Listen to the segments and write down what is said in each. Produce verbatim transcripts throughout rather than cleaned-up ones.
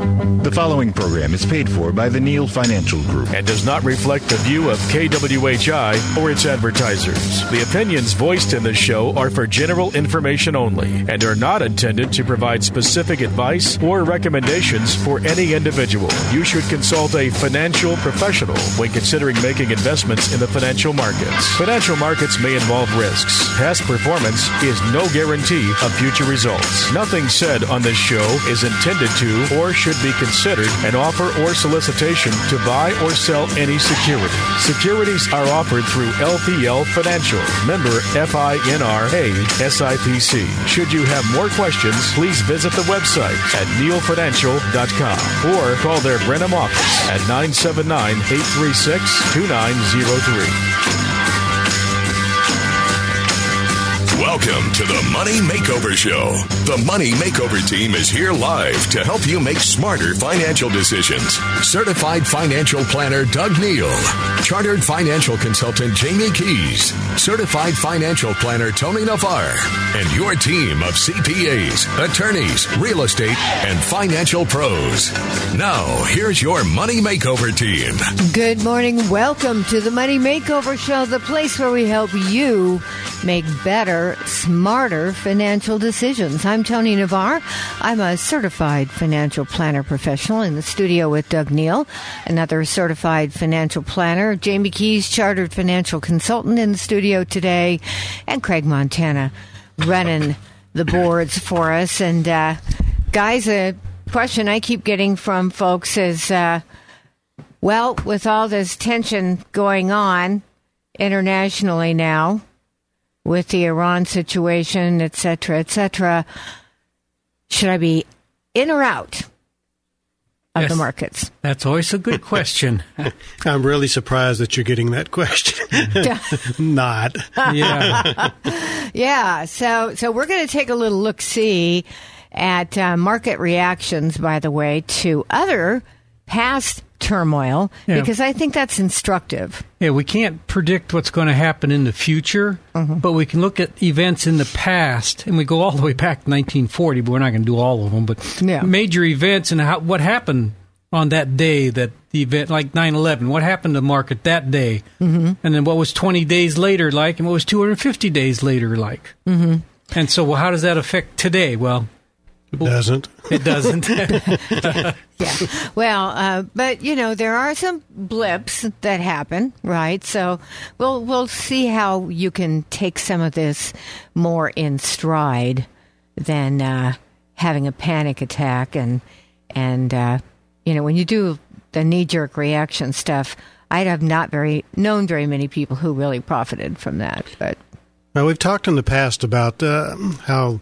The following program is paid for by the Neal Financial Group and does not reflect the view of K W H I or its advertisers. The opinions voiced in this show are for general information only and are not intended to provide specific advice or recommendations for any individual. You should consult a financial professional when considering making investments in the financial markets. Financial markets may involve risks. Past performance is no guarantee of future results. Nothing said on this show is intended to or should be considered an offer or solicitation to buy or sell any security. Securities are offered through L P L Financial, member F I N R A S I P C. Should you have more questions, please visit the website at neal financial dot com or call their Brenham office at nine seven nine, eight three six, two nine zero three. Welcome to the Money Makeover Show. The Money Makeover team is here live to help you make smarter financial decisions. Certified financial planner Doug Neal, chartered financial consultant Jamie Keys, certified financial planner Tony Navarre, and your team of C P As, attorneys, real estate, and financial pros. Now, here's your Money Makeover team. Good morning. Welcome to the Money Makeover Show, the place where we help you make better, smarter financial decisions. I'm Tony Navarre. I'm a certified financial planner professional in the studio with Doug Neal, another certified financial planner, Jamie Keys, chartered financial consultant in the studio today, and Craig Montana running the boards for us. And uh, guys, a question I keep getting from folks is, uh, well, with all this tension going on internationally now, with the Iran situation, et cetera, et cetera, should I be in or out of yes, the markets? That's always a good question. I'm really surprised that you're getting that question. Not. Yeah. Yeah. So, so we're going to take a little look-see at uh, market reactions, by the way, to other past turmoil, yeah. because I think that's instructive. Yeah, we can't predict what's going to happen in the future, mm-hmm. but we can look at events in the past, and we go all the way back to nineteen forty, but we're not going to do all of them, but yeah. major events and how, what happened on that day, that the event, like nine eleven, what happened to the market that day, mm-hmm. and then what was twenty days later like, and what was two hundred fifty days later like. Mm-hmm. And so well, how does that affect today? Well, It doesn't. It doesn't. Yeah. Well, uh, but, you know, there are some blips that happen, right? So we'll we'll see how you can take some of this more in stride than uh, having a panic attack. And, and uh, you know, when you do the knee-jerk reaction stuff, I have not very known very many people who really profited from that. But well, we've talked in the past about uh, how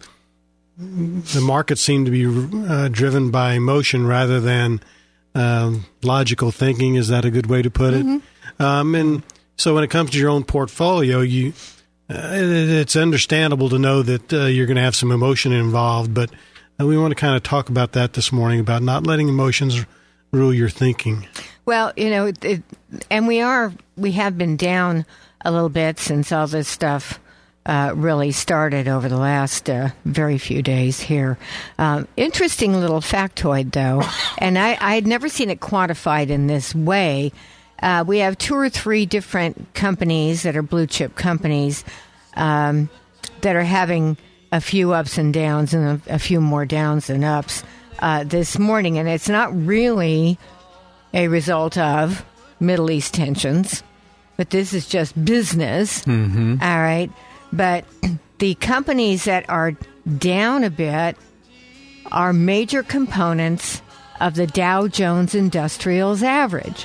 the markets seem to be uh, driven by emotion rather than um, logical thinking. Is that a good way to put it? Mm-hmm. Um, and so when it comes to your own portfolio, you uh, it, it's understandable to know that uh, you're going to have some emotion involved, but uh, we want to kind of talk about that this morning, about not letting emotions rule your thinking. Well, you know, it, it, and we are, we have been down a little bit since all this stuff Uh, really started over the last uh, very few days here. Um, interesting little factoid, though, and I, I had never seen it quantified in this way. Uh, we have two or three different companies that are blue chip companies um, that are having a few ups and downs and a, a few more downs than ups uh, this morning, and it's not really a result of Middle East tensions, but this is just business. Mm-hmm. All right. But the companies that are down a bit are major components of the Dow Jones Industrials average.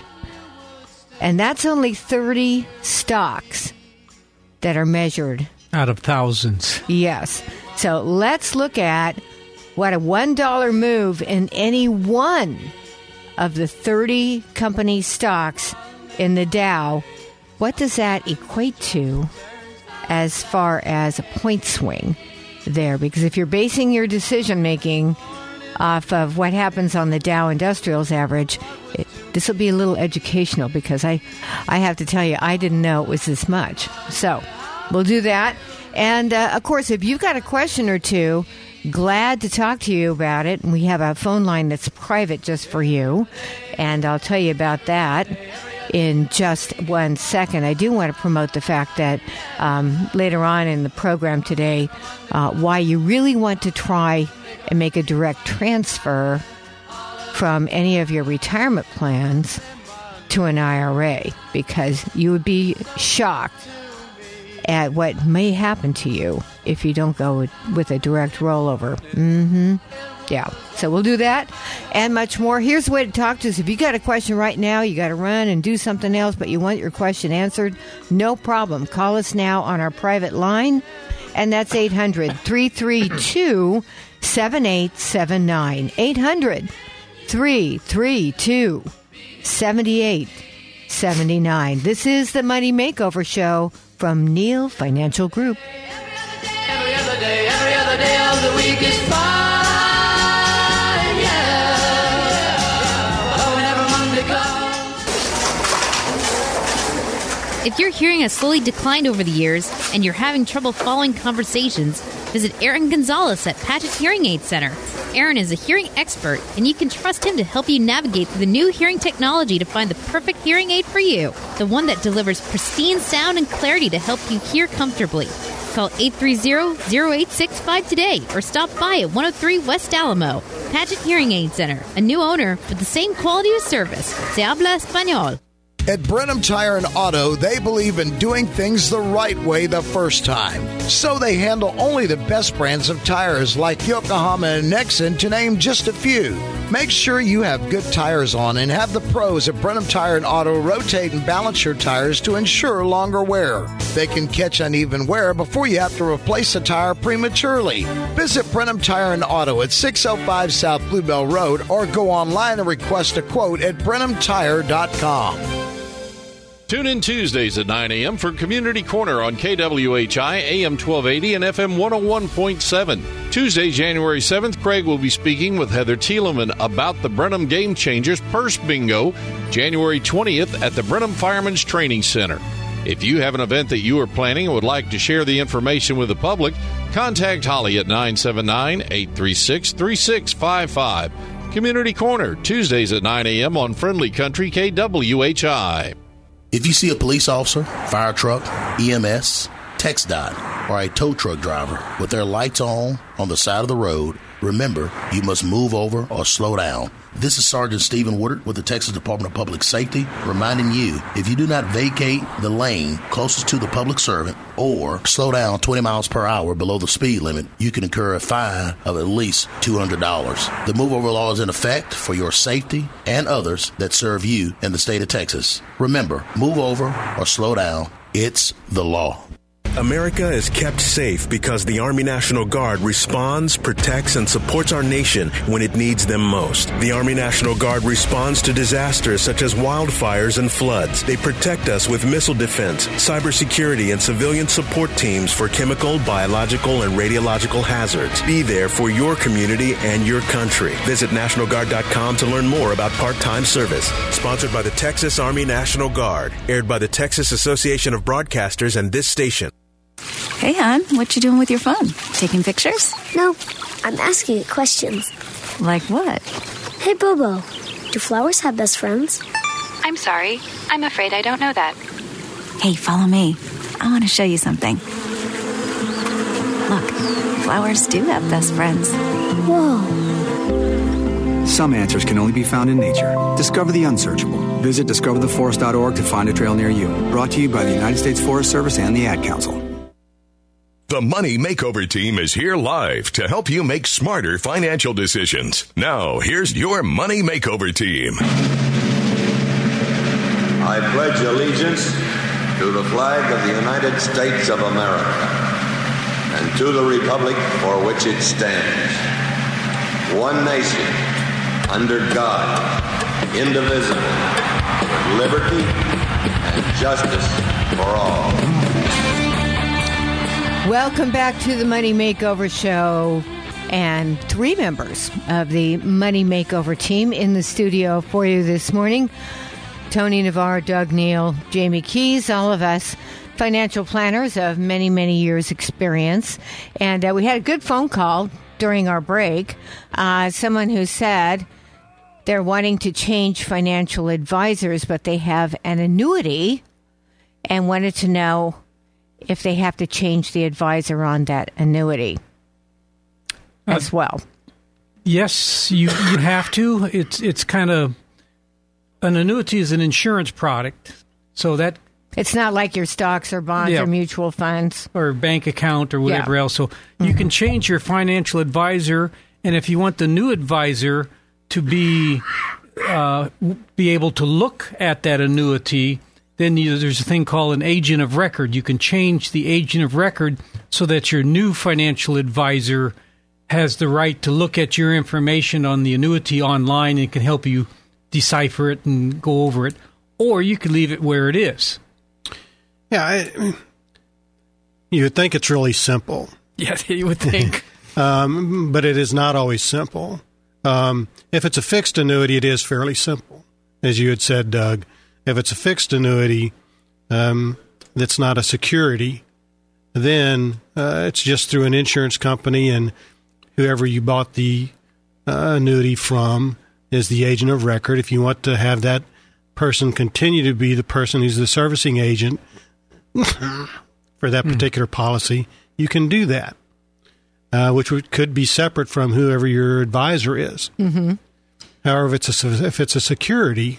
And that's only thirty stocks that are measured. Out of thousands. Yes. So let's look at what a one dollar move in any one of the thirty company stocks in the Dow, what does that equate to as far as a point swing there? Because if you're basing your decision-making off of what happens on the Dow Industrials average, it, this will be a little educational, because I, I have to tell you, I didn't know it was this much. So we'll do that. And, uh, of course, if you've got a question or two, glad to talk to you about it. We have a phone line that's private just for you, and I'll tell you about that in just one second. I do want to promote the fact that um, later on in the program today, uh, why you really want to try and make a direct transfer from any of your retirement plans to an I R A, because you would be shocked at what may happen to you if you don't go with, with a direct rollover. Mm-hmm. Yeah. So we'll do that and much more. Here's the way to talk to us. If you got a question right now, you got to run and do something else, but you want your question answered, no problem. Call us now on our private line, and that's eight hundred, three three two, seven eight seven nine. eight hundred, three three two, seven eight seven nine. This is the Money Makeover Show from Neal Financial Group. Every other day, every other day of the week is fine, yeah. But whenever Monday comes. If your hearing has slowly declined over the years and you're having trouble following conversations, visit Aaron Gonzalez at Patchett Hearing Aid Center. Aaron is a hearing expert, and you can trust him to help you navigate through the new hearing technology to find the perfect hearing aid for you. The one that delivers pristine sound and clarity to help you hear comfortably. Call eight three zero, zero eight six five today or stop by at one oh three West Alamo. Patchett Hearing Aid Center, a new owner with the same quality of service. Se habla español. At Brenham Tire and Auto, they believe in doing things the right way the first time. So they handle only the best brands of tires like Yokohama and Nexen, to name just a few. Make sure you have good tires on and have the pros at Brenham Tire and Auto rotate and balance your tires to ensure longer wear. They can catch uneven wear before you have to replace a tire prematurely. Visit Brenham Tire and Auto at six oh five South Bluebell Road or go online and request a quote at brenham tire dot com. Tune in Tuesdays at nine a.m. for Community Corner on K W H I, A M twelve eighty and F M one oh one point seven. Tuesday, January seventh, Craig will be speaking with Heather Thielemann about the Brenham Game Changers Purse Bingo, January twentieth at the Brenham Firemen's Training Center. If you have an event that you are planning and would like to share the information with the public, contact Holly at nine seven nine, eight three six, three six five five. Community Corner, Tuesdays at nine a.m. on Friendly Country K W H I. If you see a police officer, fire truck, E M S, TxDOT, or a tow truck driver with their lights on on the side of the road, remember, you must move over or slow down. This is Sergeant Stephen Woodard with the Texas Department of Public Safety, reminding you, if you do not vacate the lane closest to the public servant or slow down twenty miles per hour below the speed limit, you can incur a fine of at least two hundred dollars. The move over law is in effect for your safety and others that serve you in the state of Texas. Remember, move over or slow down. It's the law. America is kept safe because the Army National Guard responds, protects, and supports our nation when it needs them most. The Army National Guard responds to disasters such as wildfires and floods. They protect us with missile defense, cybersecurity, and civilian support teams for chemical, biological, and radiological hazards. Be there for your community and your country. Visit National Guard dot com to learn more about part-time service. Sponsored by the Texas Army National Guard. Aired by the Texas Association of Broadcasters and this station. Hey, hon, what you doing with your phone? Taking pictures? No, I'm asking it questions. Like what? Hey, Bobo, do flowers have best friends? I'm sorry. I'm afraid I don't know that. Hey, follow me. I want to show you something. Look, flowers do have best friends. Whoa. Some answers can only be found in nature. Discover the unsearchable. Visit discover the forest dot org to find a trail near you. Brought to you by the United States Forest Service and the Ad Council. The Money Makeover Team is here live to help you make smarter financial decisions. Now, here's your Money Makeover Team. I pledge allegiance to the flag of the United States of America and to the republic for which it stands, one nation, under God, indivisible, with liberty and justice for all. Welcome back to the Money Makeover Show, and three members of the Money Makeover team in the studio for you this morning. Tony Navarro, Doug Neal, Jamie Keys, all of us financial planners of many, many years' experience. And uh, we had a good phone call during our break, uh, someone who said they're wanting to change financial advisors, but they have an annuity and wanted to know if they have to change the advisor on that annuity uh, as well. Yes, you, you have to. It's it's kind of, an annuity is an insurance product, so that... It's not like your stocks or bonds yeah. or mutual funds. Or bank account or whatever yeah. else. So mm-hmm. you can change your financial advisor, and if you want the new advisor to be uh, be able to look at that annuity, then you, there's a thing called an agent of record. You can change the agent of record so that your new financial advisor has the right to look at your information on the annuity online and can help you decipher it and go over it. Or you can leave it where it is. Yeah, I, you would think it's really simple. Yeah, you would think. um, but it is not always simple. Um, if it's a fixed annuity, it is fairly simple. As you had said, Doug, if it's a fixed annuity um, that's not a security, then uh, it's just through an insurance company, and whoever you bought the uh, annuity from is the agent of record. If you want to have that person continue to be the person who's the servicing agent for that particular mm. policy, you can do that, uh, which would, could be separate from whoever your advisor is. Mm-hmm. However, if it's a, if it's a security,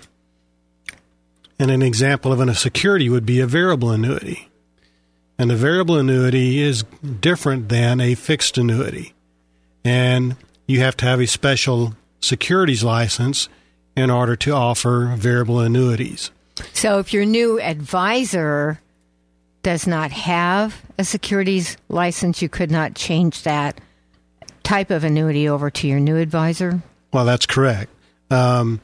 and an example of a security would be a variable annuity, and a variable annuity is different than a fixed annuity, and you have to have a special securities license in order to offer variable annuities. So if your new advisor does not have a securities license, you could not change that type of annuity over to your new advisor? Well, that's correct. Um,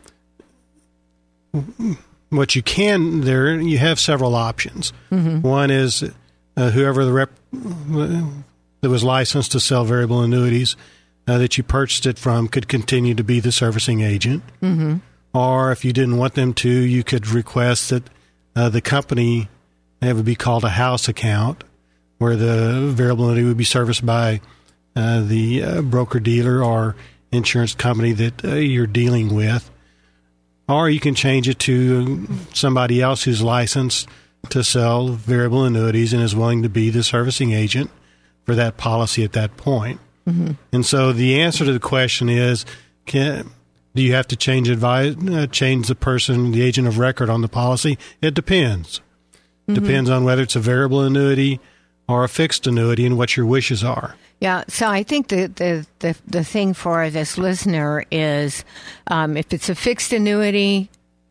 what you can, there, you have several options. Mm-hmm. One is uh, whoever the rep that was licensed to sell variable annuities uh, that you purchased it from could continue to be the servicing agent. Mm-hmm. Or if you didn't want them to, you could request that uh, the company, it would be called a house account, where the variable annuity would be serviced by uh, the uh, broker-dealer or insurance company that uh, you're dealing with. Or you can change it to somebody else who's licensed to sell variable annuities and is willing to be the servicing agent for that policy at that point. Mm-hmm. And so the answer to the question is, can... Do you have to change advise, uh, change the person, the agent of record on the policy? It depends. Mm-hmm. Depends on whether it's a variable annuity or a fixed annuity and what your wishes are. Yeah, so I think the the, the, the thing for this listener is um, if it's a fixed annuity,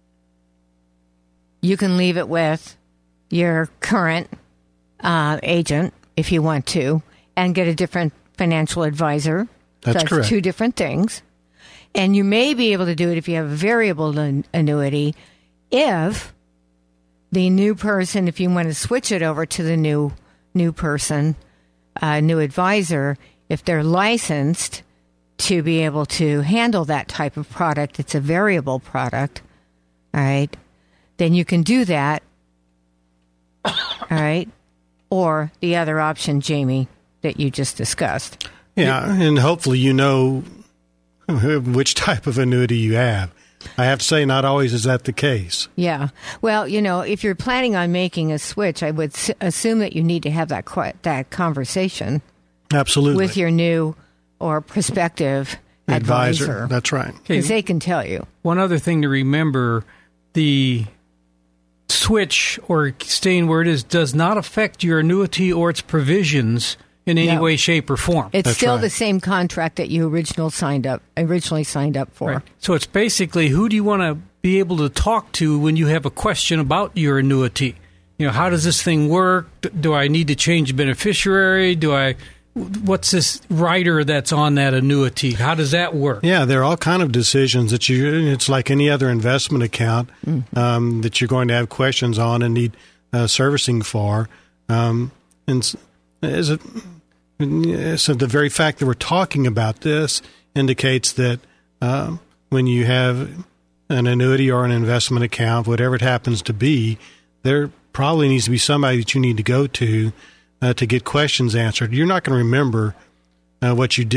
you can leave it with your current uh, agent if you want to and get a different financial advisor. That's, so that's correct. Two different things. And you may be able to do it if you have a variable an- annuity if the new person, if you want to switch it over to the new new person, uh, new advisor, if they're licensed to be able to handle that type of product, it's a variable product, all right, then you can do that, all right, or the other option, Jamie, that you just discussed. Yeah, and hopefully you know which type of annuity you have. I have to say, not always is that the case. Yeah. Well, you know, if you're planning on making a switch, I would s- assume that you need to have that qu- that conversation. Absolutely. With your new or prospective advisor. advisor. That's right. Because they can tell you. One other thing to remember, the switch or staying where it is does not affect your annuity or its provisions in any no. way, shape, or form. It's That's still right. the same contract that you original signed up originally signed up for. Right. So it's basically, who do you want to be able to talk to when you have a question about your annuity? You know, how does this thing work? Do I need to change beneficiary? Do I? What's this rider that's on that annuity? How does that work? Yeah, there are all kind of decisions that you. It's like any other investment account Mm. um, that you're going to have questions on and need uh, servicing for. Um, and s- is it? So the very fact that we're talking about this indicates that uh, when you have an annuity or an investment account, whatever it happens to be, there probably needs to be somebody that you need to go to uh, to get questions answered. You're not going to remember uh, what you did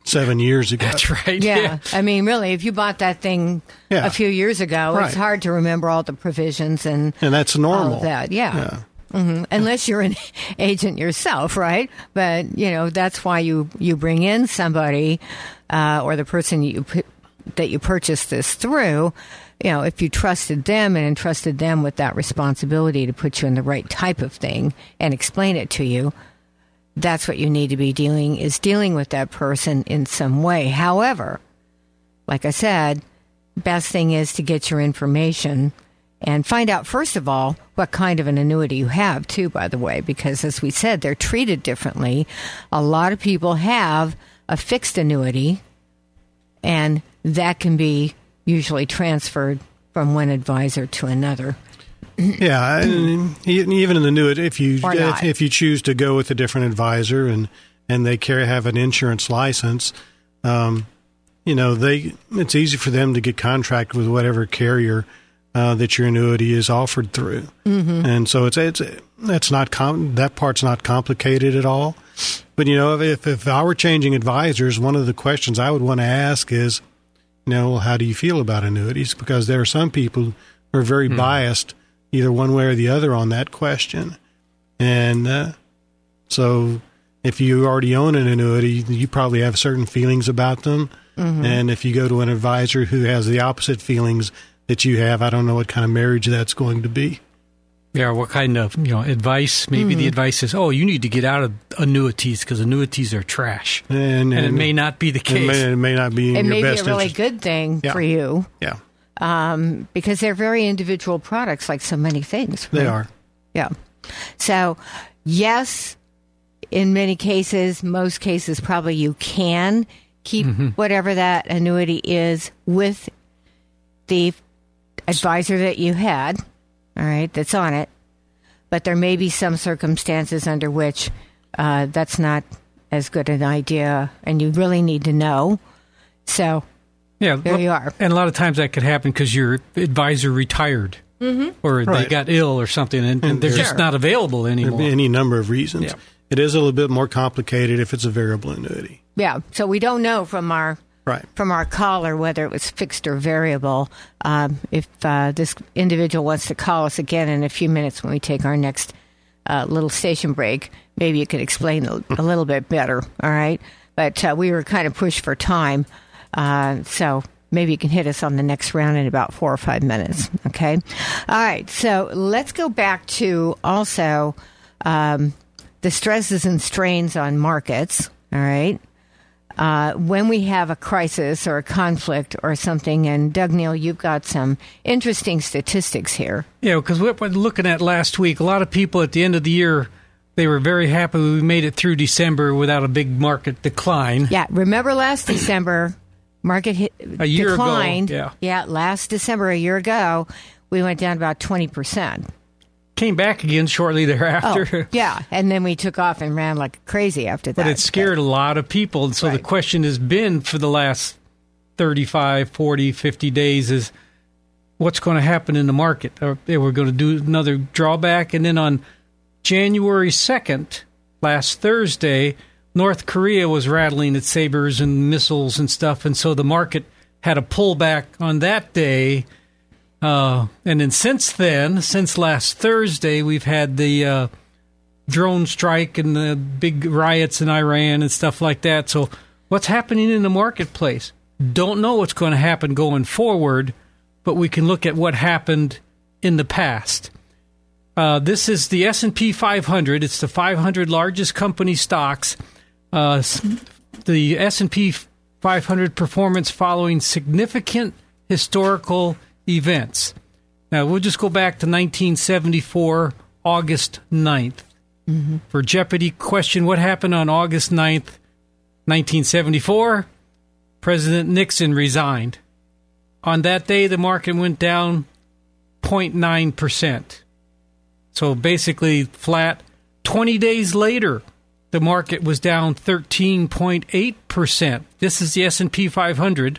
seven years ago. That's right. Yeah. yeah. I mean, really, if you bought that thing Yeah. a few years ago, Right. it's hard to remember all the provisions and And that's normal. all of that. Yeah. Yeah. hmm Unless you're an agent yourself, right? But, you know, that's why you, you bring in somebody uh, or the person you pu- that you purchased this through. You know, if you trusted them and entrusted them with that responsibility to put you in the right type of thing and explain it to you, that's what you need to be doing, is dealing with that person in some way. However, like I said, best thing is to get your information and find out, first of all, what kind of an annuity you have, too, by the way, because as we said, they're treated differently. A lot of people have a fixed annuity, and that can be usually transferred from one advisor to another. Yeah, and even in the new, if you Or not. if, if you choose to go with a different advisor and and they carry have an insurance license, um, you know they it's easy for them to get contracted with whatever carrier uh, that your annuity is offered through, Mm-hmm. and so it's it's that's not com- that part's not complicated at all. But you know, if if I were changing advisors, one of the questions I would want to ask is, you know, well, how do you feel about annuities? Because there are some people who are very Hmm. biased, either one way or the other, on that question. And uh, so if you already own an annuity, you probably have certain feelings about them. Mhm. And if you go to an advisor who has the opposite feelings that you have, I don't know what kind of marriage that's going to be. Yeah, what kind of you know advice? Maybe Mhm. the advice is, oh, you need to get out of annuities because annuities are trash. And, And it may not be the It case. may, it may not be in It your may be best a really interest. good thing Yeah. for you. Yeah, Um, because they're very individual products, like so many things. they right? are. Yeah. So, yes, in many cases, most cases, probably you can keep Mhm. whatever that annuity is with the advisor that you had, all right, that's on it. But there may be some circumstances under which uh, that's not as good an idea, and you really need to know. So, Yeah, there you are. And a lot of times that could happen because your advisor retired Mm-hmm. or they Right. got ill or something, and, and they're just Sure. not available There anymore. be any number of reasons. Yeah. It is a little bit more complicated if it's a variable annuity. Yeah, so we don't know from our Right. from our caller whether it was fixed or variable. Um, if uh, this individual wants to call us again in a few minutes when we take our next uh, little station break, maybe you could explain a, a little bit better. All right, but uh, we were kind of pushed for time, uh, so maybe you can hit us on the next round in about four or five minutes. Okay, all right. So let's go back to also um, the stresses and strains on markets. All right. Uh, when we have a crisis or a conflict or something, and Doug Neal, you've got some interesting statistics here. Yeah, because what we're looking at last week, a lot of people at the end of the year, they were very happy we made it through December without a big market decline. Yeah, remember last December, market hit, A year ago, declined. yeah. yeah, last December, a year ago, we went down about twenty percent. Came back again shortly thereafter. Oh, yeah, and then we took off and ran like crazy after that. But it scared a lot of people. And so the question has been for the last thirty-five, forty, fifty days is what's going to happen in the market? Are they were going to do another drawback. And then on January second, last Thursday, North Korea was rattling its sabers and missiles and stuff. And so the market had a pullback on that day. Uh, and then since then, since last Thursday, we've had the uh, drone strike and the big riots in Iran and stuff like that. So what's happening in the marketplace? Don't know what's going to happen going forward, but we can look at what happened in the past. Uh, this is the S and P five hundred. It's the five hundred largest company stocks. Uh, the S and P five hundred performance following significant historical events. Now, we'll just go back to nineteen seventy-four, August ninth. Mm-hmm. For Jeopardy question, what happened on August ninth, nineteen seventy-four? President Nixon resigned. On that day, the market went down zero point nine percent. So basically flat. twenty days later, the market was down thirteen point eight percent. This is the S and P five hundred.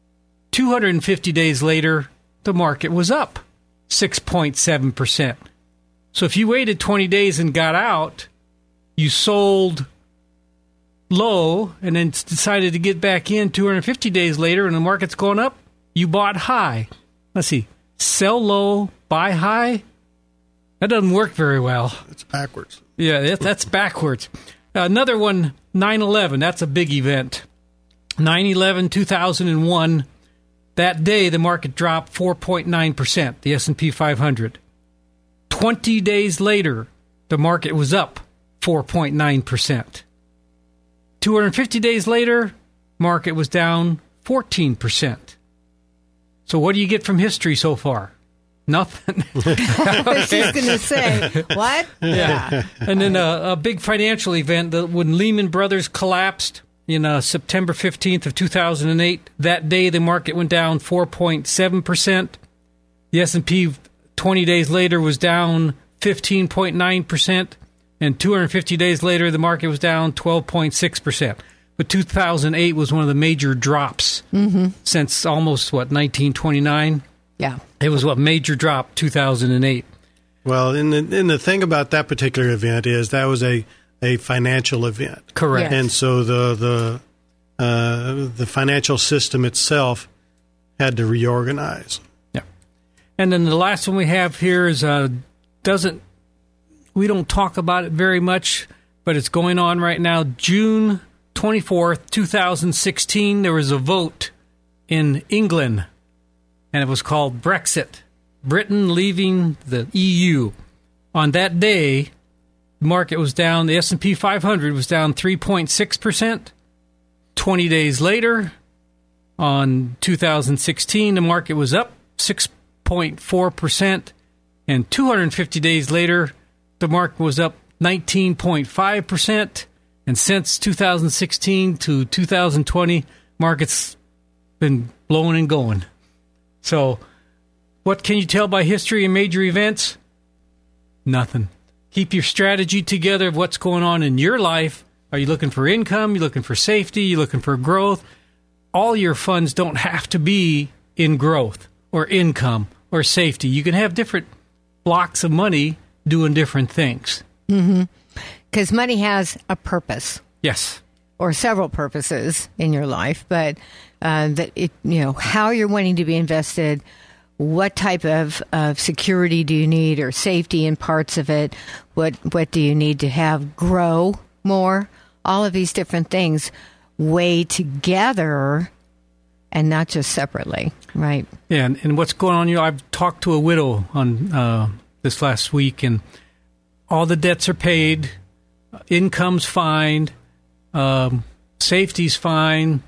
two hundred fifty days later, the market was up six point seven percent. So if you waited twenty days and got out, you sold low and then decided to get back in two hundred fifty days later and the market's going up, you bought high. Let's see. Sell low, buy high? That doesn't work very well. It's backwards. Yeah, that's backwards. Another one, nine eleven. That's a big event. nine eleven, two thousand one. That day, the market dropped four point nine percent, the S and P five hundred. twenty days later, the market was up four point nine percent. two hundred fifty days later, market was down fourteen percent. So what do you get from history so far? Nothing. I was just going to say, what? Yeah. yeah. And then a, a big financial event, the, when Lehman Brothers collapsed in uh, September fifteenth of two thousand eight, that day the market went down four point seven percent. The S and P twenty days later was down fifteen point nine percent. And two hundred fifty days later, the market was down twelve point six percent. But two thousand eight was one of the major drops mm-hmm. since almost, what, nineteen twenty-nine? Yeah. It was what major drop two thousand eight. Well, and the, and the thing about that particular event is that was a, a financial event. Correct. Yes. And so the the uh, the financial system itself had to reorganize. Yeah. And then the last one we have here is uh, doesn't we don't talk about it very much, but it's going on right now. June twenty-fourth, twenty sixteen, there was a vote in England. And it was called Brexit, Britain leaving the E U. On that day, the market was down, the S and P five hundred was down three point six percent. twenty days later, on two thousand sixteen, the market was up six point four percent. And two hundred fifty days later, the market was up nineteen point five percent. And since two thousand sixteen to two thousand twenty, market's been blowing and going. So, what can you tell by history and major events? Nothing. Keep your strategy together of what's going on in your life. Are you looking for income? You looking for safety? You looking for growth? All your funds don't have to be in growth or income or safety. You can have different blocks of money doing different things. Mm-hmm. Because money has a purpose. Yes. Or several purposes in your life, but uh, that it, you know, how you're wanting to be invested, what type of, of security do you need or safety in parts of it, what what do you need to have grow more, all of these different things weigh together and not just separately, right? Yeah, and, and what's going on, you know, I've talked to a widow on uh, this last week, and all the debts are paid, income's fine, Um, safety's fine.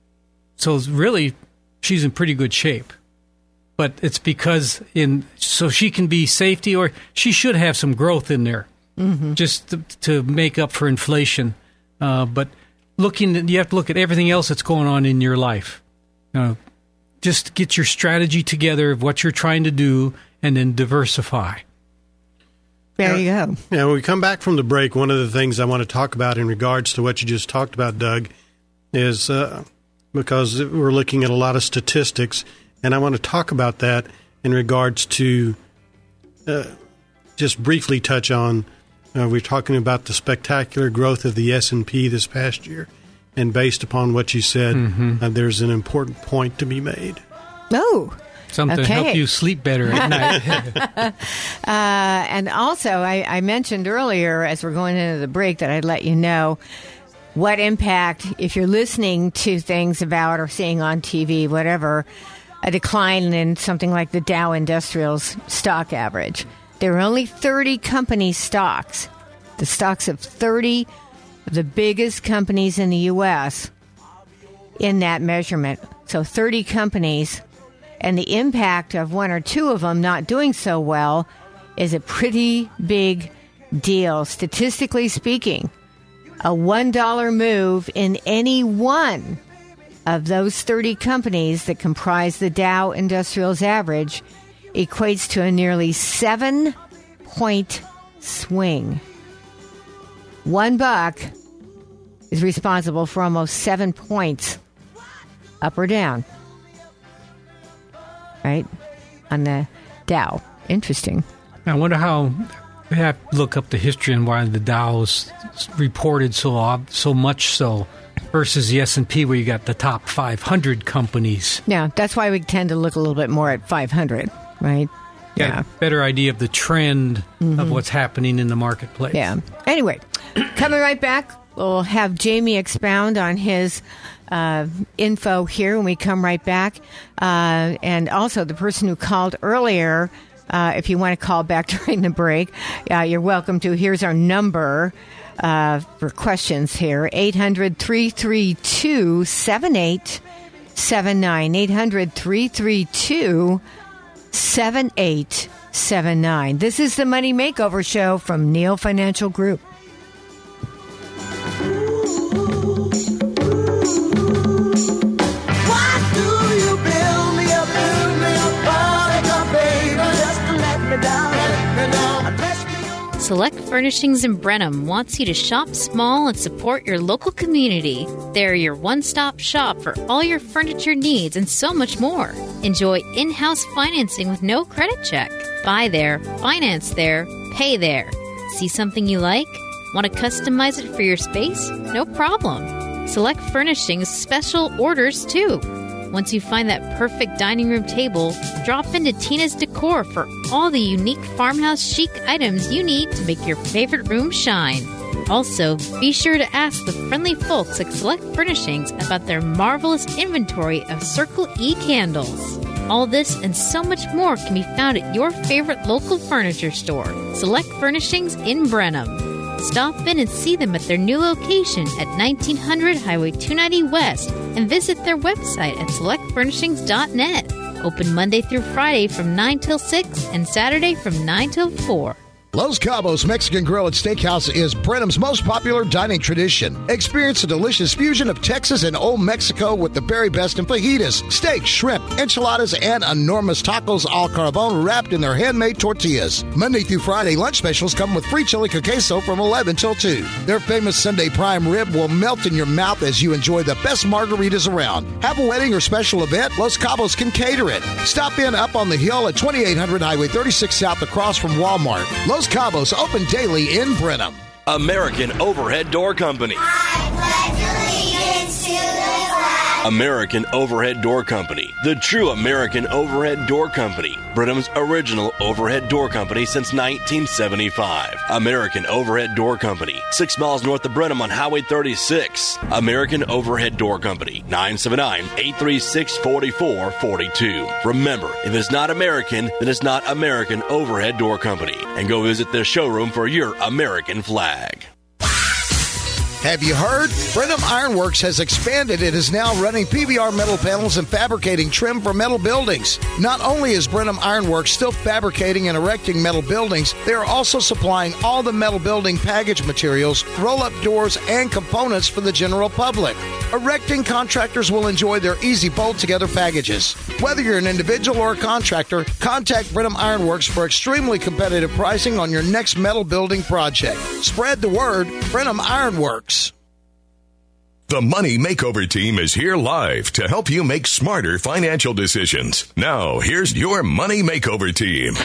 So really, she's in pretty good shape. But it's because in so she can be safety, or she should have some growth in there, mm-hmm. just to, to make up for inflation. Uh, but looking, you have to look at everything else that's going on in your life. Uh, just get your strategy together of what you're trying to do, and then diversify. There you go. Yeah, when we come back from the break, one of the things I want to talk about in regards to what you just talked about, Doug, is uh, because we're looking at a lot of statistics, and I want to talk about that in regards to uh, just briefly touch on, uh, we're talking about the spectacular growth of the S and P this past year, and based upon what you said, mm-hmm. uh, there's an important point to be made. Oh, Something okay. to help you sleep better at night. uh, and also, I, I mentioned earlier, as we're going into the break, that I'd let you know what impact, if you're listening to things about or seeing on T V, whatever, a decline in something like the Dow Industrials stock average. There are only thirty company stocks, the stocks of thirty of the biggest companies in the U S in that measurement. So thirty companies. And the impact of one or two of them not doing so well is a pretty big deal. Statistically speaking, a one dollar move in any one of those thirty companies that comprise the Dow Industrials average equates to a nearly seven-point swing. One buck is responsible for almost seven points up or down. Right? On the Dow. Interesting. I wonder how We have to look up the history and why the Dow is reported so ob- so much so versus the S and P where you got the top five hundred companies. Yeah, that's why we tend to look a little bit more at five hundred, right? Got Yeah. a better idea of the trend Mm-hmm. of what's happening in the marketplace. Yeah. Anyway, coming right back, we'll have Jamie expound on his uh, info here when we come right back. Uh, and also, the person who called earlier, uh, if you want to call back during the break, uh, you're welcome to. Here's our number uh, for questions here, eight hundred, three three two, seven eight seven nine, eight hundred, three three two, seven eight seven nine. This is the Money Makeover Show from Neal Financial Group. Select Furnishings in Brenham wants you to shop small and support your local community. They're your one-stop shop for all your furniture needs and so much more. Enjoy in-house financing with no credit check. Buy there, finance there, pay there. See something you like? Want to customize it for your space? No problem. Select Furnishings special orders too. Once you find that perfect dining room table, drop into Tina's Decor for all the unique farmhouse chic items you need to make your favorite room shine. Also, be sure to ask the friendly folks at Select Furnishings about their marvelous inventory of Circle E candles. All this and so much more can be found at your favorite local furniture store, Select Furnishings in Brenham. Stop in and see them at their new location at nineteen hundred Highway two ninety West and visit their website at select furnishings dot net. Open Monday through Friday from nine till six and Saturday from nine till four. Los Cabos Mexican Grill and Steakhouse is Brenham's most popular dining tradition. Experience a delicious fusion of Texas and Old Mexico with the very best in fajitas, steak, shrimp, enchiladas, and enormous tacos al carbon wrapped in their handmade tortillas. Monday through Friday, lunch specials come with free chili con queso from eleven till two. Their famous Sunday prime rib will melt in your mouth as you enjoy the best margaritas around. Have a wedding or special event? Los Cabos can cater it. Stop in up on the hill at twenty-eight hundred Highway thirty-six South across from Walmart. Los Cabos, open daily in Brenham. American Overhead Door Company. American Overhead Door Company, the true American Overhead Door Company. Brenham's original overhead door company since nineteen seventy-five. American Overhead Door Company, six miles north of Brenham on Highway thirty-six. American Overhead Door Company, nine seven nine, eight three six, four four four two. Remember, if it's not American, then it's not American Overhead Door Company. And go visit their showroom for your American flag. Have you heard? Brenham Ironworks has expanded and is now running P B R metal panels and fabricating trim for metal buildings. Not only is Brenham Ironworks still fabricating and erecting metal buildings, they are also supplying all the metal building package materials, roll-up doors, and components for the general public. Erecting contractors will enjoy their easy bolt-together packages. Whether you're an individual or a contractor, contact Brenham Ironworks for extremely competitive pricing on your next metal building project. Spread the word, Brenham Ironworks. The Money Makeover Team is here live to help you make smarter financial decisions. Now, here's your Money Makeover Team.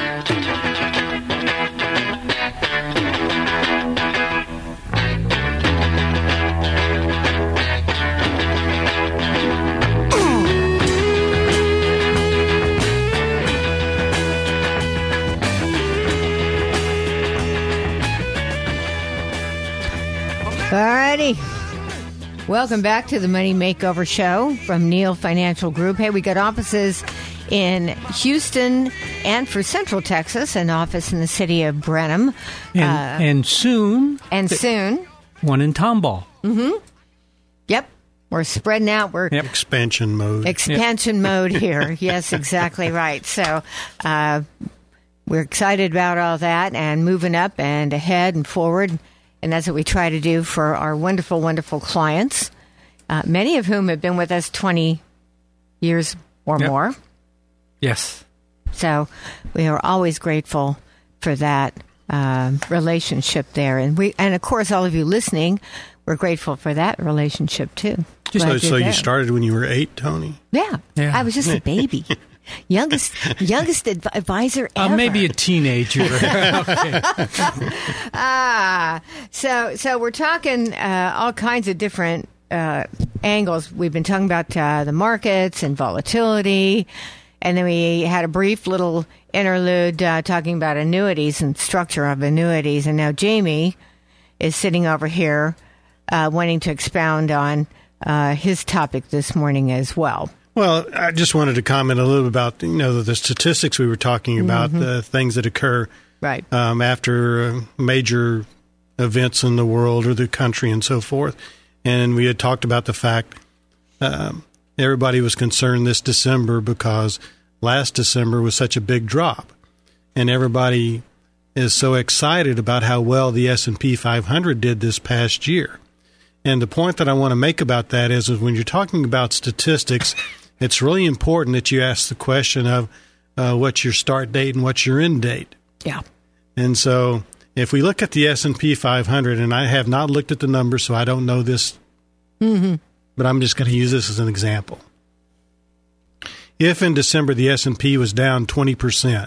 Alrighty. Welcome back to the Money Makeover Show from Neal Financial Group. Hey, we got offices in Houston and for Central Texas, an office in the city of Brenham. And, uh, and soon. And soon. One in Tomball. Mm-hmm. Yep. We're spreading out. We're yep. Expansion mode. Expansion yep. mode here. Yes, exactly right. So uh, we're excited about all that and moving up and ahead and forward. And that's what we try to do for our wonderful, wonderful clients, uh, many of whom have been with us twenty years or yep. more. Yes. So we are always grateful for that uh, relationship there. And we, and of course, all of you listening, we're grateful for that relationship, too. So, so you started when you were eight, Tony? Yeah. yeah. I was just a baby. youngest youngest adv- advisor ever. Uh, maybe a teenager. Okay. Ah, so so we're talking uh, all kinds of different uh, angles. We've been talking about uh, the markets and volatility, and then we had a brief little interlude uh, talking about annuities and structure of annuities. And now Jamie is sitting over here uh, wanting to expound on uh, his topic this morning as well. Well, I just wanted to comment a little bit about, you know, the statistics we were talking about, Mm-hmm. the things that occur right um, after uh, major events in the world or the country and so forth. And we had talked about the fact um, everybody was concerned this December because last December was such a big drop. And everybody is so excited about how well the S and P five hundred did this past year. And the point that I want to make about that is, is when you're talking about statistics, it's really important that you ask the question of uh, what's your start date and what's your end date. Yeah. And so if we look at the S and P five hundred, and I have not looked at the numbers, so I don't know this, mm-hmm. but I'm just going to use this as an example. If in December the S and P was down twenty percent,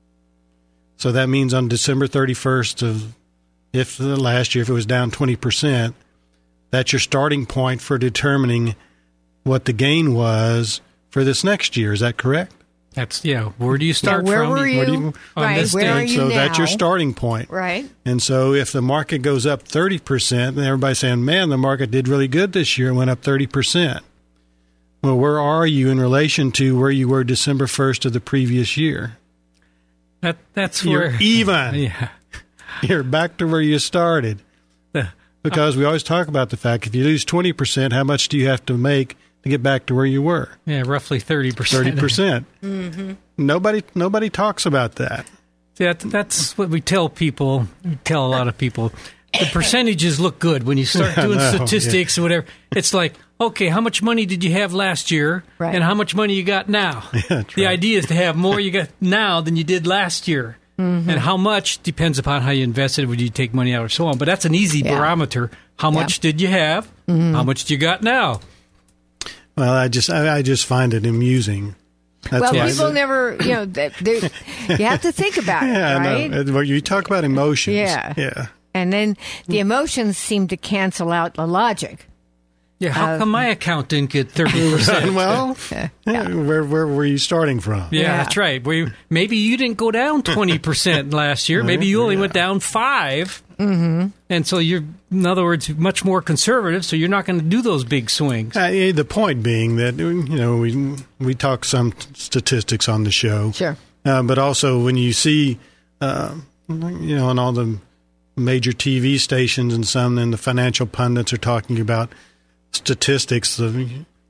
so that means on December thirty-first of if the last year, if it was down twenty percent, that's your starting point for determining what the gain was for this next year. Is that correct? That's, yeah. Where do you start yeah, where from? Were you? Where do you, on right, this where day? are you so now? that's your starting point. Right. And so if the market goes up thirty percent, and everybody's saying, man, the market did really good this year and went up thirty percent. Well, where are you in relation to where you were December first of the previous year? That That's You're where... even. Yeah. You're back to where you started. Because we always talk about the fact, if you lose twenty percent, how much do you have to make to get back to where you were? Yeah, roughly thirty percent. thirty percent. Mm-hmm. Nobody, nobody talks about that. Yeah, that's what we tell people, we tell a lot of people. The percentages look good when you start Yeah, doing no, statistics yeah. or whatever. It's like, okay, how much money did you have last year, right. and how much money you got now? Yeah, that's the right. idea is to have more you got now than you did last year. Mm-hmm. And how much depends upon how you invested, would you take money out or so on. But that's an easy Yeah. barometer. How much Yeah. did you have? Mm-hmm. How much do you got now? Well, I just, I, I just find it amusing. That's well, why- people never, you know, they, they, you have to think about it, Yeah, right? I know. Well, you talk about emotions. Yeah. Yeah. And then the emotions seem to cancel out the logic. Yeah, how Uh, come my account didn't get thirty percent? Well, yeah, where, where were you starting from? Yeah, Yeah. that's right. Where you, maybe you didn't go down twenty percent last year. Maybe you only went down five. Mm-hmm. And so you're, in other words, much more conservative, so you're not going to do those big swings. Uh, yeah, the point being that, you know, we we talk some statistics on the show. Sure. Uh, but also when you see, uh, you know, on all the major T V stations and some, and the financial pundits are talking about statistics, the,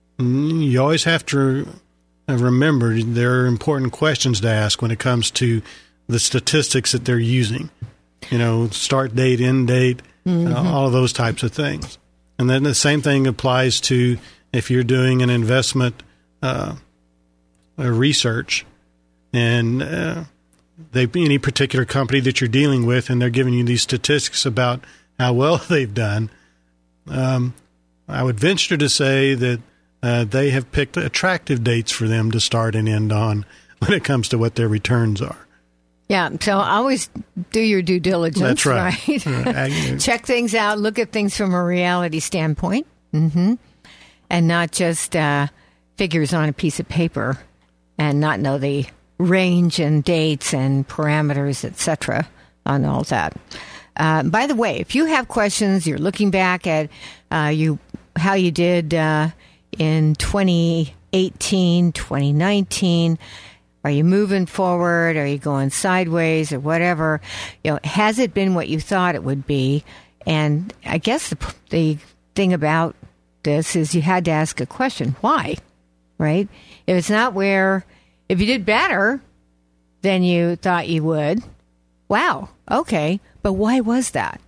you always have to remember there are important questions to ask when it comes to the statistics that they're using. You know, start date, end date, Mm-hmm. uh, all of those types of things. And then the same thing applies to if you're doing an investment uh, uh, research and uh, they any particular company that you're dealing with, and they're giving you these statistics about how well they've done. Um, I would venture to say that uh, they have picked attractive dates for them to start and end on when it comes to what their returns are. Yeah, so always do your due diligence. That's right. right? Right. Check things out. Look at things from a reality standpoint, mm-hmm. and not just uh, figures on a piece of paper, and not know the range and dates and parameters, et cetera, on all that. Uh, by the way, if you have questions, you're looking back at uh, you how you did uh, in twenty eighteen, twenty nineteen. Are you moving forward? Are you going sideways or whatever? You know, has it been what you thought it would be? And I guess the, the thing about this is you had to ask a question. Why? Right? If it's not where, if you did better than you thought you would, wow, okay. But why was that?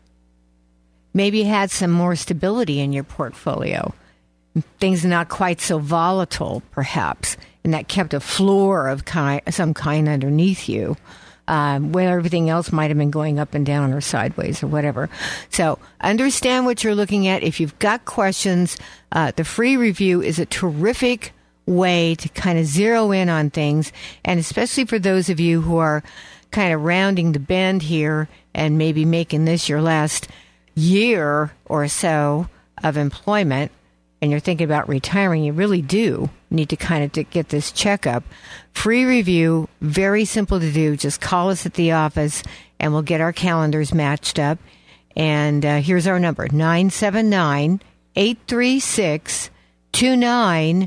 Maybe you had some more stability in your portfolio. Things not quite so volatile, perhaps, and that kept a floor of kind, some kind underneath you, um, where everything else might have been going up and down or sideways or whatever. So understand what you're looking at. If you've got questions, uh, the free review is a terrific way to kind of zero in on things, and especially for those of you who are kind of rounding the bend here and maybe making this your last year or so of employment, and you're thinking about retiring, you really do need to kind of to get this checkup. Free review, very simple to do. Just call us at the office, and we'll get our calendars matched up. And uh, here's our number, nine seven nine, eight three six, two nine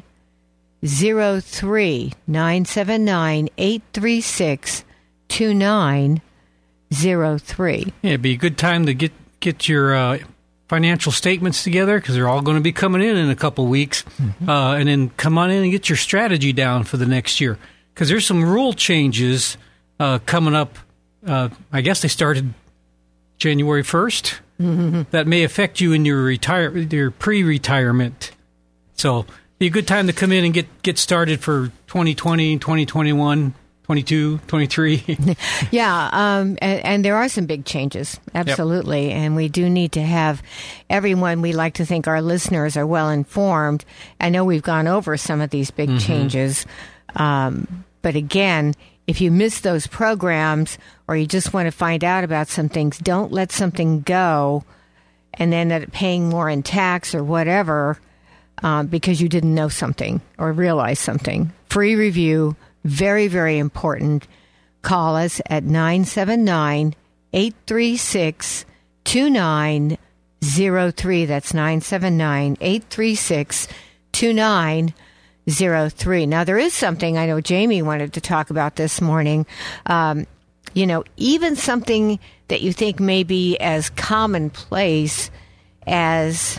zero three, nine seven nine, eight three six, two nine zero three. Yeah, it'd be a good time to get, get your uh, financial statements together, because they're all going to be coming in in a couple weeks. Mm-hmm. Uh, and then come on in and get your strategy down for the next year. Because there's some rule changes uh, coming up. Uh, I guess they started January first. Mm-hmm. That may affect you in your retire your pre-retirement. So be a good time to come in and get, get started for twenty twenty, twenty twenty-one, twenty-two, twenty-three. Yeah, um, and, and there are some big changes, absolutely. Yep. And we do need to have everyone, we like to think our listeners are well informed. I know we've gone over some of these big mm-hmm. changes. Um, but again, if you miss those programs or you just want to find out about some things, don't let something go and then end up paying more in tax or whatever uh, because you didn't know something or realize something. Free review, very, very important. Call us at nine seven nine, eight three six, two nine zero three. That's nine seven nine, eight three six, two nine zero three. Now, there is something I know Jamie wanted to talk about this morning. Um, you know, even something that you think may be as commonplace as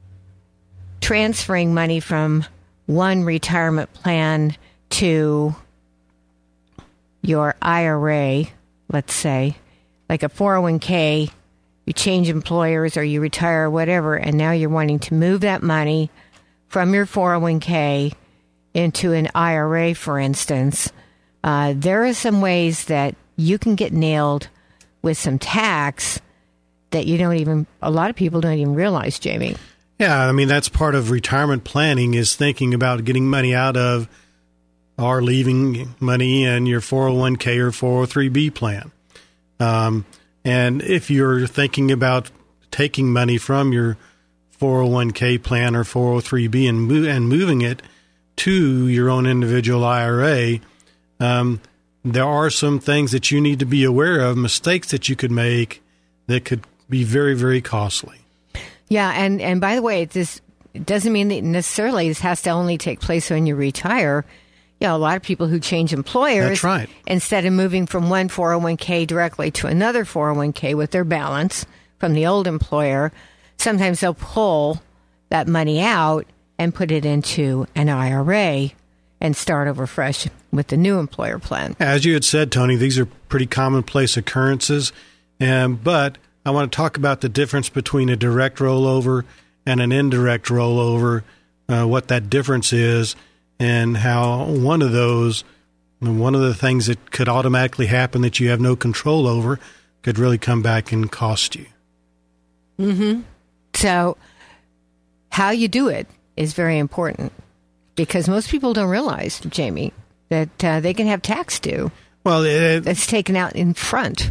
transferring money from one retirement plan to your I R A, let's say, like a four oh one k, you change employers or you retire or whatever, and now you're wanting to move that money from your four oh one k into an I R A, for instance. Uh, there are some ways that you can get nailed with some tax that you don't even, a lot of people don't even realize, Jamie. Yeah, I mean, that's part of retirement planning, is thinking about getting money out of or leaving money in your four oh one k or four oh three b plan. Um, and if you're thinking about taking money from your four oh one k plan or four oh three b and, mo- and moving it to your own individual I R A, um, there are some things that you need to be aware of, mistakes that you could make that could be very, very costly. Yeah, and, and by the way, this it doesn't mean that necessarily this has to only take place when you retire. You know, a lot of people who change employers, that's right, instead of moving from one four oh one k directly to another four oh one k with their balance from the old employer, sometimes they'll pull that money out and put it into an I R A and start over fresh with the new employer plan. As you had said, Tony, these are pretty commonplace occurrences, um, but I want to talk about the difference between a direct rollover and an indirect rollover, uh, what that difference is, and how one of those, one of the things that could automatically happen that you have no control over, could really come back and cost you. Mm-hmm. So how you do it is very important, because most people don't realize, Jamie, that uh, they can have tax due. Well, it, that's taken out in front.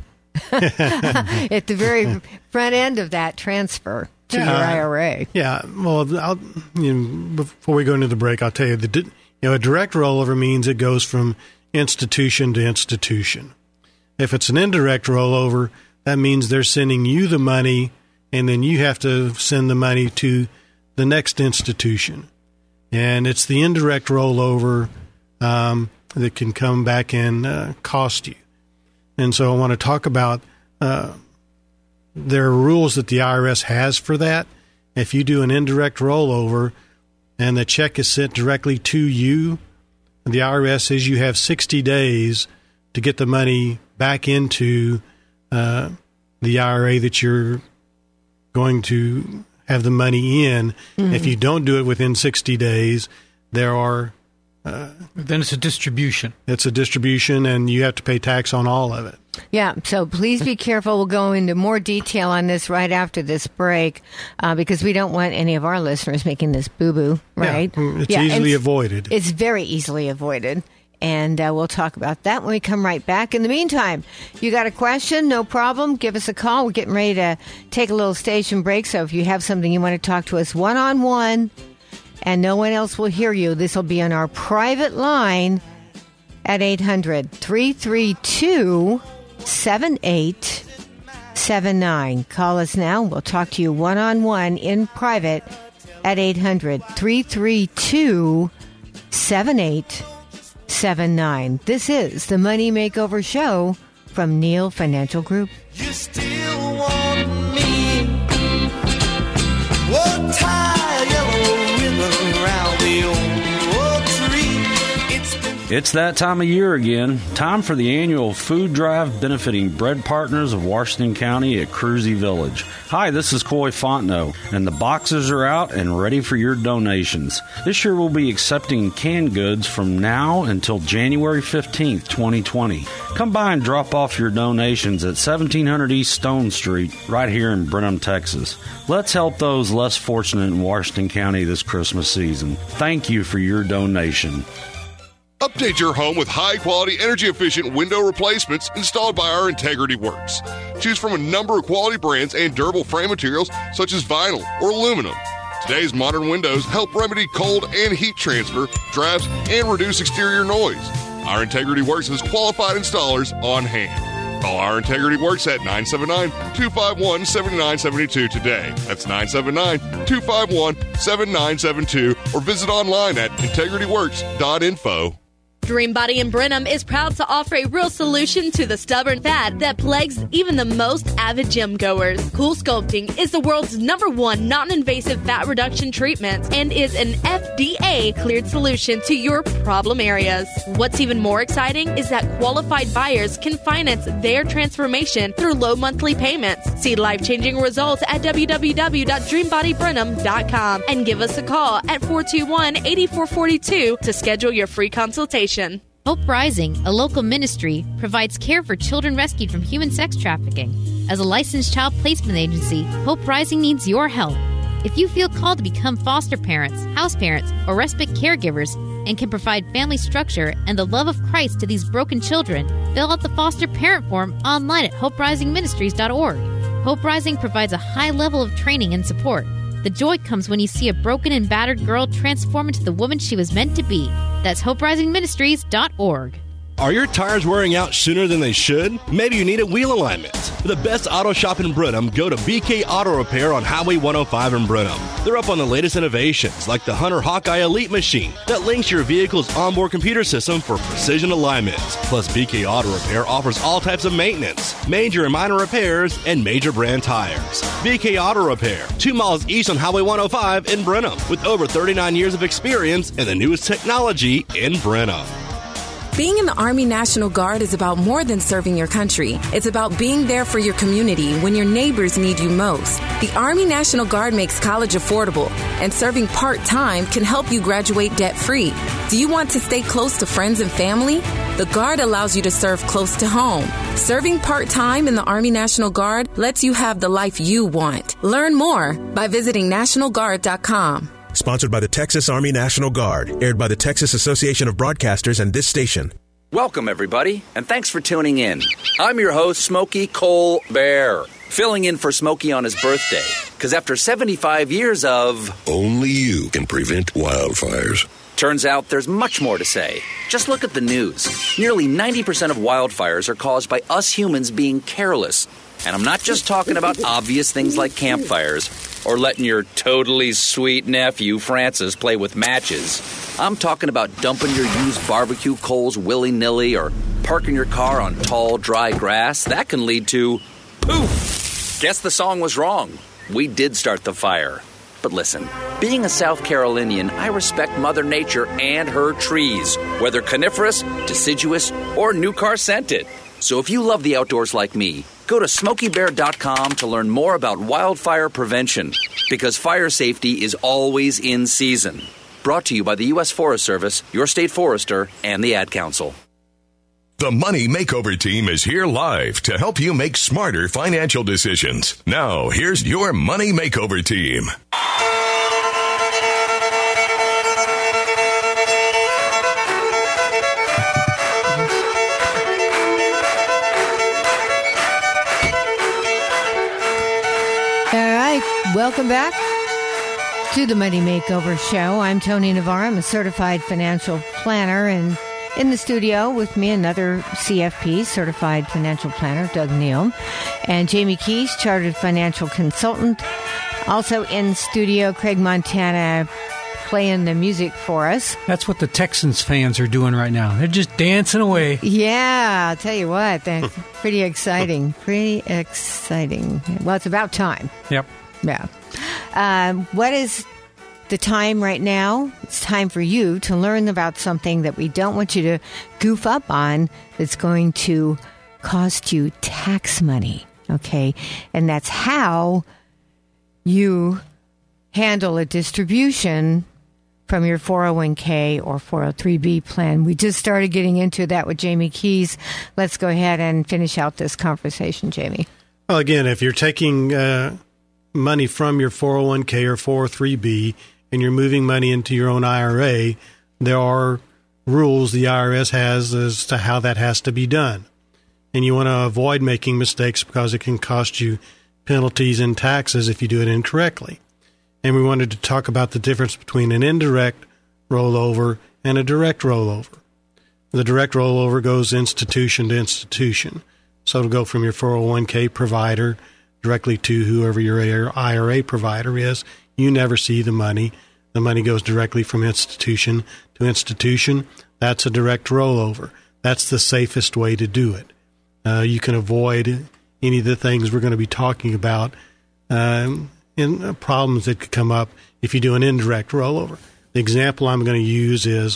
At the very front end of that transfer to yeah, your I R A. Yeah. Well, I'll, you know, before we go into the break, I'll tell you, the, you know, a direct rollover means it goes from institution to institution. If it's an indirect rollover, that means they're sending you the money, and then you have to send the money to the next institution. And it's the indirect rollover um, that can come back and uh, cost you. And so I want to talk about uh, there are rules that the I R S has for that. If you do an indirect rollover and the check is sent directly to you, the I R S says you have sixty days to get the money back into uh, the I R A that you're going to have the money in. Mm-hmm. If you don't do it within sixty days, there are... Uh, then it's a distribution. It's a distribution, and you have to pay tax on all of it. Yeah, so please be careful. We'll go into more detail on this right after this break uh, because we don't want any of our listeners making this boo-boo, right? Yeah, it's yeah, easily it's, avoided. It's very easily avoided. And uh, we'll talk about that when we come right back. In the meantime, you got a question? No problem. Give us a call. We're getting ready to take a little station break. So if you have something you want to talk to us one-on-one and no one else will hear you, this will be on our private line at eight hundred, three three two, seven eight seven nine. Call us now. We'll talk to you one-on-one in private at eight hundred, three three two, seven eight seven nine. This is the Money Makeover Show from Neal Financial Group. You still want me? We'll tie a yellow ribbon around the old oak tree. It's been It's that time of year again. Time for the annual food drive benefiting Bread Partners of Washington County at Cruzy Village. Hi, this is Coy Fontenot, and the boxes are out and ready for your donations. This year we'll be accepting canned goods from now until January fifteenth, twenty twenty. Come by and drop off your donations at seventeen hundred East Stone Street, right here in Brenham, Texas. Let's help those less fortunate in Washington County this Christmas season. Thank you for your donation. Update your home with high-quality, energy-efficient window replacements installed by our Integrity Works. Choose from a number of quality brands and durable frame materials such as vinyl or aluminum. Today's modern windows help remedy cold and heat transfer, drafts, and reduce exterior noise. Our Integrity Works has qualified installers on hand. Call our Integrity Works at nine seven nine, two five one, seven nine seven two today. That's nine seven nine, two five one, seven nine seven two or visit online at integrity works dot info. Dream Body in Brenham is proud to offer a real solution to the stubborn fat that plagues even the most avid gym goers. Cool Sculpting is the world's number one non-invasive fat reduction treatment and is an F D A-cleared solution to your problem areas. What's even more exciting is that qualified buyers can finance their transformation through low monthly payments. See life-changing results at w w w dot dream body brenham dot com and give us a call at four two one, eight four four two to schedule your free consultation. Hope Rising, a local ministry, provides care for children rescued from human sex trafficking. As a licensed child placement agency, Hope Rising needs your help. If you feel called to become foster parents, house parents, or respite caregivers and can provide family structure and the love of Christ to these broken children, fill out the foster parent form online at hope rising ministries dot org. Hope Rising provides a high level of training and support. The joy comes when you see a broken and battered girl transform into the woman she was meant to be. That's hope rising ministries dot org. Are your tires wearing out sooner than they should? Maybe you need a wheel alignment. For the best auto shop in Brenham, go to B K Auto Repair on Highway one oh five in Brenham. They're up on the latest innovations like the Hunter Hawkeye Elite machine that links your vehicle's onboard computer system for precision alignment. Plus, B K Auto Repair offers all types of maintenance, major and minor repairs, and major brand tires. B K Auto Repair, two miles east on Highway one oh five in Brenham, with over thirty-nine years of experience and the newest technology in Brenham. Being in the Army National Guard is about more than serving your country. It's about being there for your community when your neighbors need you most. The Army National Guard makes college affordable, and serving part-time can help you graduate debt-free. Do you want to stay close to friends and family? The Guard allows you to serve close to home. Serving part-time in the Army National Guard lets you have the life you want. Learn more by visiting national guard dot com. Sponsored by the Texas Army National Guard. Aired by the Texas Association of Broadcasters and this station. Welcome, everybody, and thanks for tuning in. I'm your host, Smokey Cole Bear, filling in for Smokey on his birthday. Because after seventy-five years of... Only you can prevent wildfires. Turns out there's much more to say. Just look at the news. Nearly ninety percent of wildfires are caused by us humans being careless. And I'm not just talking about obvious things like campfires or letting your totally sweet nephew, Francis, play with matches. I'm talking about dumping your used barbecue coals willy-nilly or parking your car on tall, dry grass. That can lead to poof. Guess the song was wrong. We did start the fire. But listen, being a South Carolinian, I respect Mother Nature and her trees, whether coniferous, deciduous, or new car scented. So if you love the outdoors like me, go to smokey bear dot com to learn more about wildfire prevention, because fire safety is always in season. Brought to you by the U S Forest Service, your state forester, and the Ad Council. The Money Makeover Team is here live to help you make smarter financial decisions. Now, here's your Money Makeover Team. All right, welcome back to the Money Makeover Show. I'm Tony Navarro. I'm a certified financial planner, and in the studio with me, another C F P, certified financial planner, Doug Neal, and Jamie Keys, chartered financial consultant. Also in studio, Craig Montana, playing the music for us. That's what the Texans fans are doing right now. They're just dancing away. Yeah, I'll tell you what, that's pretty exciting. Pretty exciting. Well, it's about time. Yep. Yeah. Um, what is the time right now? It's time for you to learn about something that we don't want you to goof up on that's going to cost you tax money, okay? And that's how you handle a distribution from your four oh one k or four oh three b plan. We just started getting into that with Jamie Keys. Let's go ahead and finish out this conversation, Jamie. Well, again, if you're taking uh, money from your four oh one k or four oh three b and you're moving money into your own I R A, there are rules the I R S has as to how that has to be done. And you want to avoid making mistakes because it can cost you penalties and taxes if you do it incorrectly. And we wanted to talk about the difference between an indirect rollover and a direct rollover. The direct rollover goes institution to institution. So it'll go from your four oh one k provider directly to whoever your I R A provider is. You never see the money. The money goes directly from institution to institution. That's a direct rollover. That's the safest way to do it. Uh, you can avoid any of the things we're going to be talking about um, in uh, problems that could come up if you do an indirect rollover. The example I'm going to use is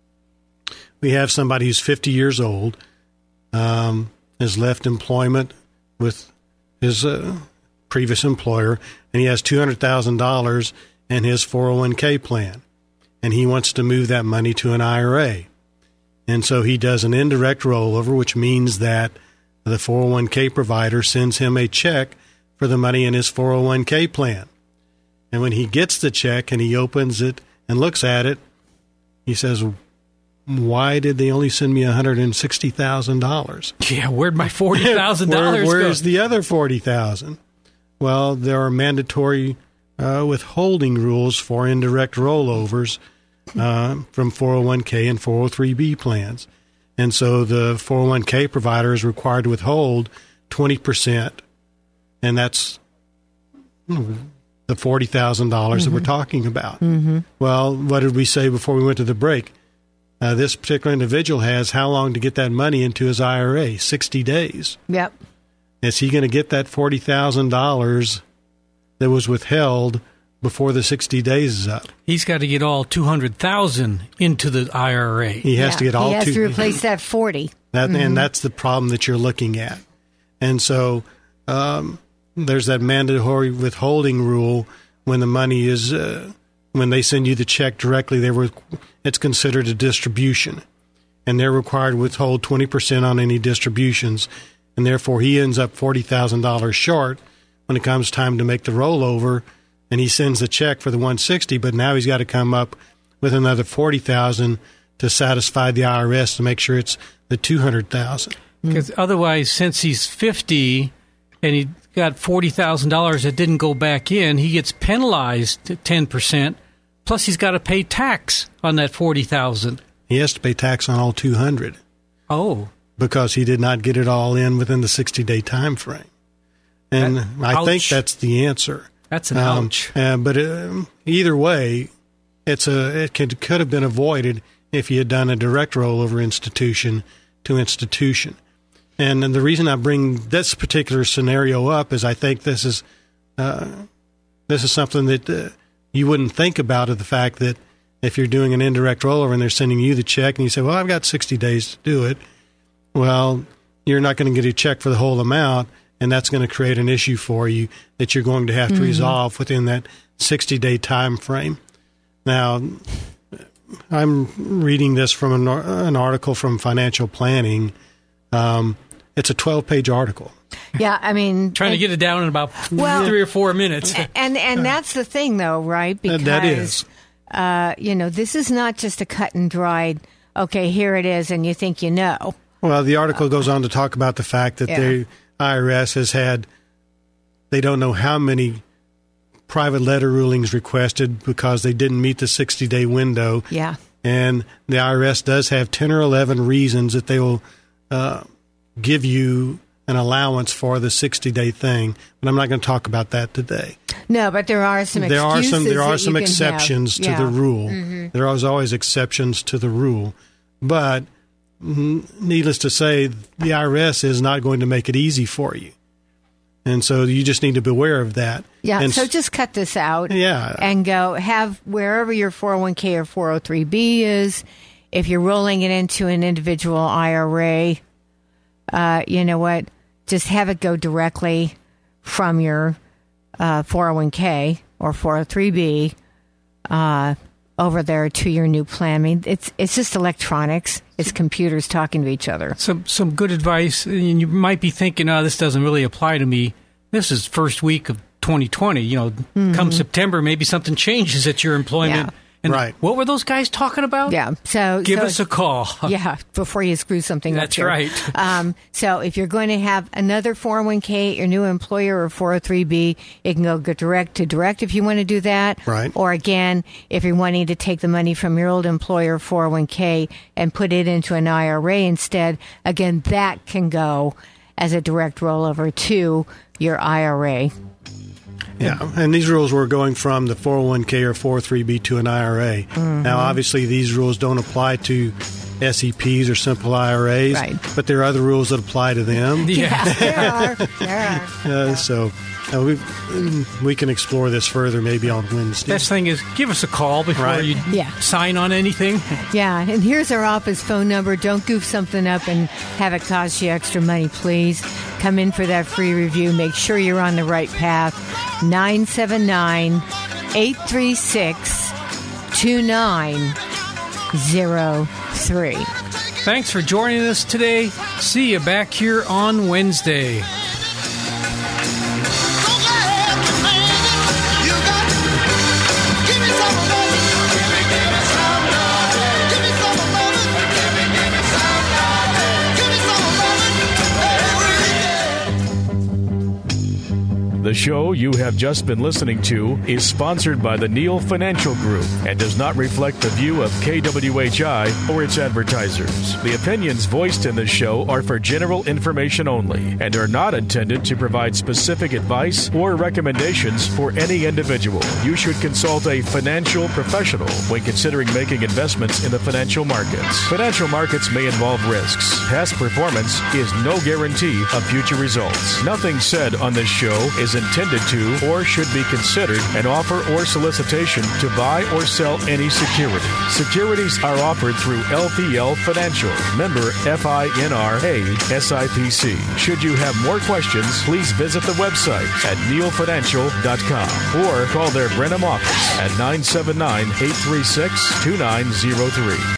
we have somebody who's fifty years old, um, has left employment with his uh, previous employer, and he has two hundred thousand dollars in his four oh one k plan, and he wants to move that money to an I R A. And so he does an indirect rollover, which means that the four oh one k provider sends him a check for the money in his four oh one k plan. And when he gets the check and he opens it and looks at it, he says, why did they only send me one hundred sixty thousand dollars? Yeah, where'd my forty thousand dollars Where, go? Where's the other forty thousand dollars? Well, there are mandatory uh, withholding rules for indirect rollovers uh, from four oh one k and four oh three b plans. And so the four oh one k provider is required to withhold twenty percent, and that's the forty thousand dollars mm-hmm. that we're talking about. Mm-hmm. Well, what did we say before we went to the break? Uh, this particular individual has how long to get that money into his I R A? sixty days. Yep. Is he going to get that forty thousand dollars that was withheld before the sixty days is up? He's got to get all two hundred thousand dollars into the I R A. He has yeah, to get all He has two, to replace that forty. That, mm-hmm. And that's the problem that you're looking at. And so um, there's that mandatory withholding rule when the money is, uh, when they send you the check directly, they were, it's considered a distribution. And they're required to withhold twenty percent on any distributions. And therefore, he ends up forty thousand dollars short when it comes time to make the rollover. And he sends the check for the one hundred sixty thousand dollars, but now he's got to come up with another forty thousand dollars to satisfy the I R S to make sure it's the two hundred thousand dollars. Because otherwise, since he's fifty and he got forty thousand dollars that didn't go back in, he gets penalized at ten percent, plus he's got to pay tax on that forty thousand dollars. He has to pay tax on all two hundred thousand dollars. Oh. Because he did not get it all in within the sixty-day time frame. And that, I ouch. think that's the answer. That's an um, ouch. Uh, but uh, either way, it's a it could, could have been avoided if you had done a direct rollover institution to institution. And, and the reason I bring this particular scenario up is I think this is uh, this is something that uh, you wouldn't think about, of the fact that if you're doing an indirect rollover and they're sending you the check and you say, well, I've got sixty days to do it. Well, you're not going to get a check for the whole amount, and that's going to create an issue for you that you're going to have to mm-hmm. resolve within that sixty-day time frame. Now, I'm reading this from an, an article from Financial Planning Um, it's a twelve-page article. Yeah, I mean... Trying and, to get it down in about well, three or four minutes. And and that's the thing, though, right? Because, that is. Uh, you know, this is not just a cut and dried, okay, here it is, and you think you know. Well, the article goes on to talk about the fact that Yeah. the I R S has had, they don't know how many private letter rulings requested because they didn't meet the sixty-day window. Yeah. And the I R S does have ten or eleven reasons that they will uh, give you an allowance for the sixty-day thing. But I'm not going to talk about that today. No, but there are some there are some there are that some you can exceptions have. to Yeah. the rule. Mhm. There are always exceptions to the rule, but mm, needless to say, the I R S is not going to make it easy for you, and so you just need to be aware of that. Yeah, and so just cut this out. Yeah. And go have wherever your four oh one k or four oh three b is. If you're rolling it into an individual I R A, uh, you know what? Just have it go directly from your uh, four oh one k or four oh three b uh, over there to your new plan. I mean, it's it's just electronics. It's computers talking to each other. Some some good advice, and you might be thinking, "Oh, this doesn't really apply to me." This is first week of twenty twenty. You know, Mm-hmm. come September, maybe something changes at your employment. Yeah. And right. What were those guys talking about? Yeah. So give so, us a call. Yeah, before you screw something up. That's here. right. Um, so if you're going to have another four oh one k at your new employer or four oh three b, it can go direct to direct if you want to do that. Right. Or again, if you're wanting to take the money from your old employer four oh one k and put it into an I R A instead, again, that can go as a direct rollover to your I R A. Yeah, and these rules were going from the four oh one k or four oh three b to an I R A. Mm-hmm. Now, obviously, these rules don't apply to S E Ps or simple I R As, Right. but there are other rules that apply to them. Yeah. There are. There are. Uh, so uh, we we can explore this further maybe on Wednesday. Best thing is give us a call before Right. you Yeah. sign on anything. Yeah, and here's our office phone number. Don't goof something up and have it cost you extra money, please. Come in for that free review. Make sure you're on the right path. nine seven nine, eight three six, two nine zero three. Thanks for joining us today. See you back here on Wednesday. The show you have just been listening to is sponsored by the Neal Financial Group and does not reflect the view of K W H I or its advertisers. The opinions voiced in this show are for general information only and are not intended to provide specific advice or recommendations for any individual. You should consult a financial professional when considering making investments in the financial markets. Financial markets may involve risks. Past performance is no guarantee of future results. Nothing said on this show is intended to or should be considered an offer or solicitation to buy or sell any security. Securities are offered through L P L Financial, member F I N R A S I P C. Should you have more questions, please visit the website at neal financial dot com or call their Brenham office at nine seven nine, eight three six, two nine zero three.